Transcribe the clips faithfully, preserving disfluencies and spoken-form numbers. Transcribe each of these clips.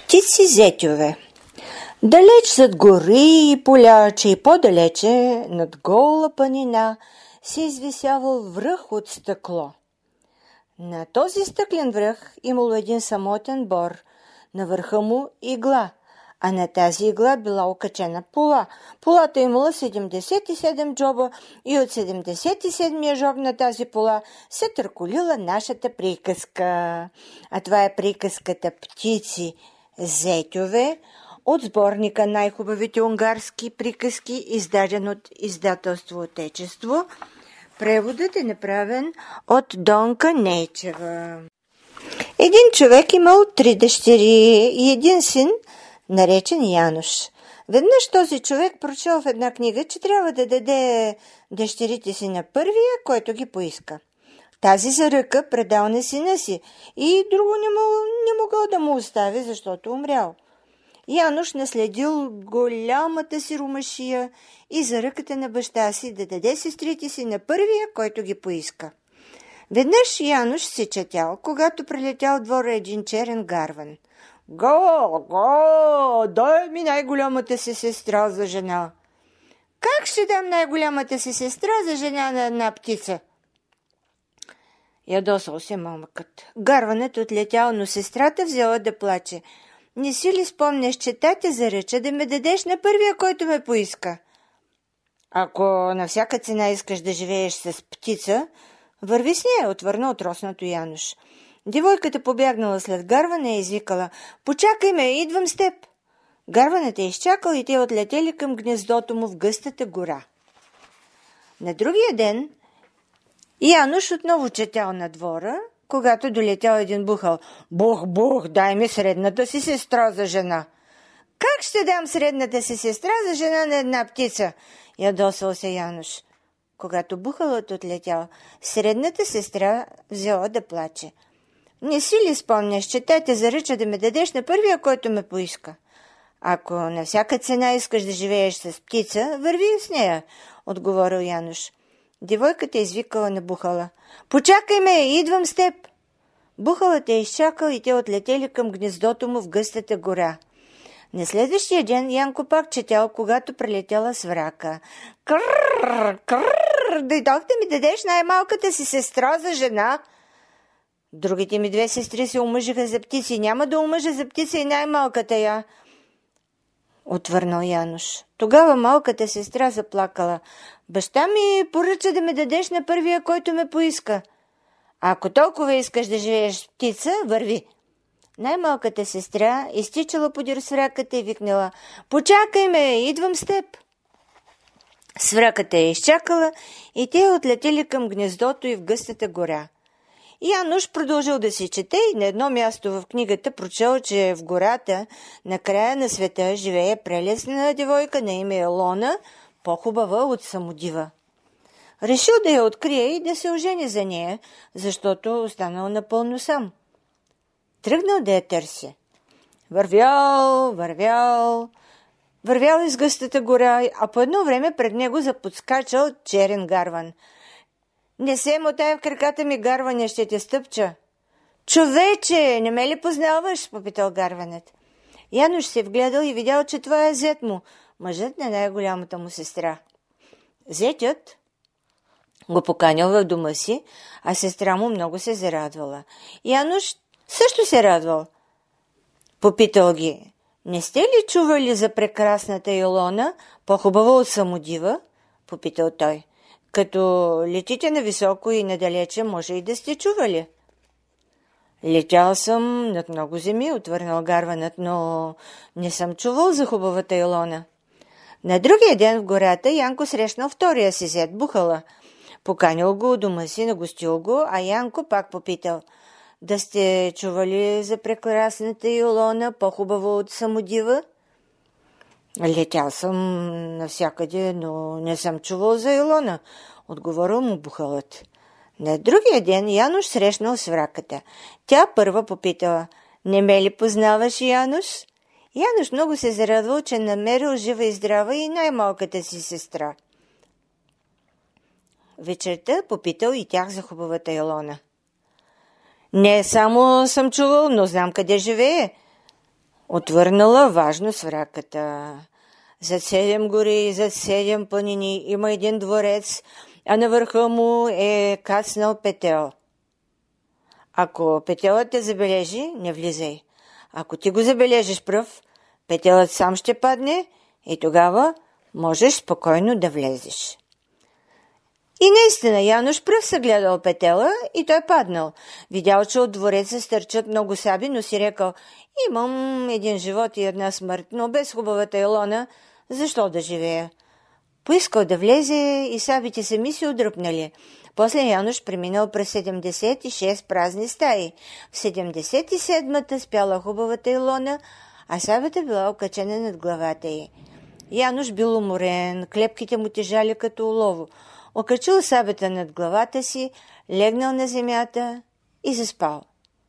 Птици зетьове. Далеч зад гори и поляче и по-далече, над гола планина, се извисявал връх от стъкло. На този стъклен връх имало един самотен бор, на върха му игла, а на тази игла била окачена пола. Полата имала седемдесет и седем джоба и от седемдесет и седмия жоб на тази пола се търколила нашата приказка. А това е приказката Птици зетьове от сборника Най-хубавите унгарски приказки, издаден от издателство Отечество. Преводът е направен от Донка Нейчева. Един човек имал три дъщери и един син, наречен Януш. Веднъж този човек прочел в една книга, че трябва да даде дъщерите си на първия, който ги поиска. Тази заръка предал на сина си и друго не, мог, не могъл да му остави, защото умрял. Януш наследил голямата си ромашия и заръката на баща си да даде сестрите си на първия, който ги поиска. Веднъж Януш си четял, когато прилетял двора един черен гарван. «Го, го, дай ми най-голямата си сестра за жена!» «Как ще дам най-голямата си сестра за жена на една птица?» Ядосал се момъкът. Гарванът отлетял, но сестрата взела да плаче. «Не си ли спомняш, че тате заръча да ме дадеш на първия, който ме поиска?» «Ако на всяка цена искаш да живееш с птица, върви с нея», отвърна отроснато Януш. Девойката побягнала след гарвана и извикала: «Почакай ме, идвам с теб!» Гарванът е изчакал и те отлетели към гнездото му в гъстата гора. На другия ден Януш отново четял на двора, когато долетял един бухал. «Бух, бух, дай ми средната си сестра за жена!» «Как ще дам средната си сестра за жена на една птица?» ядосал се Януш. Когато бухалът отлетял, средната сестра взела да плаче. «Не си ли спомняш, че тя заръча да ме дадеш на първия, който ме поиска?» «Ако на всяка цена искаш да живееш с птица, върви с нея», отговорил Януш. Девойката извикала на бухала: «Почакай ме, идвам с теб!» Бухалът е изчакал и те отлетели към гнездото му в гъстата гора. На следващия ден Янко пак четял, когато прилетяла сврака. «Крррр, крррр, дойдох да ми дадеш най-малката си сестра за жена!» «Другите ми две сестри се омъжиха за птици, няма да омъжа за птица и най-малката я!» отвърнал Януш. Тогава малката сестра заплакала: «Баща ми поръча да ме дадеш на първия, който ме поиска. Ако толкова искаш да живееш с птица, върви!» Най-малката сестра изтичала подир свраката и викнала: «Почакай ме, идвам с теб!» Свраката е изчакала и те отлетели към гнездото и в гъстата гора. Януш продължил да си чете и на едно място в книгата прочел, че в гората на края на света живее прелестна девойка на име Елона, по-хубава от Самодива. Решил да я открие и да се ожени за нея, защото останал напълно сам. Тръгнал да я търси. Вървял, вървял, вървял из гъстата гора, а по едно време пред него заподскачал черен гарван. «Не се мотай в краката ми, гарване, ще те стъпча!» «Човече, не ме ли познаваш?» попитал гарванът. Януш се вгледал и видял, че това е зет му, мъжът на най-голямата му сестра. Зетят го поканял в дома си, а сестра му много се зарадвала. Януш също се радвал. Попитал ги: «Не сте ли чували за прекрасната Илона, по-хубава от Самодива?» попитал той. «Като летите нависоко и надалече, може и да сте чували». «Летял съм над много земи», отвърнал гарванът, «но не съм чувал за хубавата Илона». На другия ден в гората Янко срещнал втория си зет бухала. Поканил го у дома си, нагостил го, а Янко пак попитал: «Да сте чували за прекрасната Илона, по-хубава от Самодива?» «Летял съм навсякъде, но не съм чувал за Илона», отговорил му бухалът. На другия ден Януш срещнал свраката. Тя първа попитала: «Не ме ли познаваш, Януш?» Януш много се зарадвал, че намерил жива и здрава и най-малката си сестра. Вечерта попитал и тях за хубавата Илона. «Не само съм чувал, но знам къде живее», Отвърнала важно свраката. За седем гори, за седем планини има един дворец, а на върха му е кацнал петел. Ако петелът те забележи, не влизай. Ако ти го забележиш пръв, петелът сам ще падне и тогава можеш спокойно да влезеш. И наистина Януш пръв се гледал петела и той паднал. Видял, че от двореца стърчат много саби, но си рекал: имам един живот и една смърт, но без хубавата Илона защо да живея? Поискал да влезе и сабите сами се отдръпнали. После Януш преминал през седемдесет и шест празни стаи. В седемдесет и седмата спяла хубавата Илона, а сабата била окачена над главата й. Януш бил уморен, клепките му тежали като олово. Окачил сабата над главата си, легнал на земята и заспал.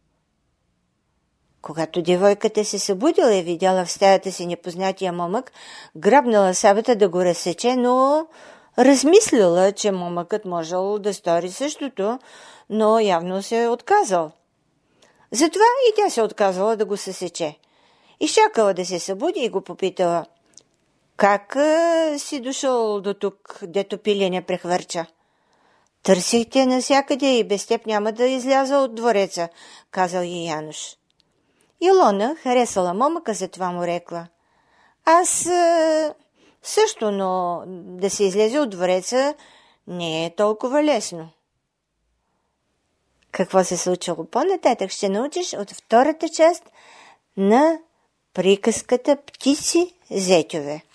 Когато девойката се събудила и видяла в стаята си непознатия момък, грабнала сабата да го разсече, но размислила, че момъкът можел да стори същото, но явно се е отказал. Затова и тя се отказала да го съсече. Изчакала да се събуди и го попитала: как а, си дошъл до тук, дето пиле не прехвърча? Търсих те насякъде и без теб няма да изляза от двореца, казал й Януш. Илона харесала момъка, затова му рекла: аз а, също, но да се излезе от двореца не е толкова лесно. Какво се случило по-нататък ще научиш от втората част на приказката Птици зетьове.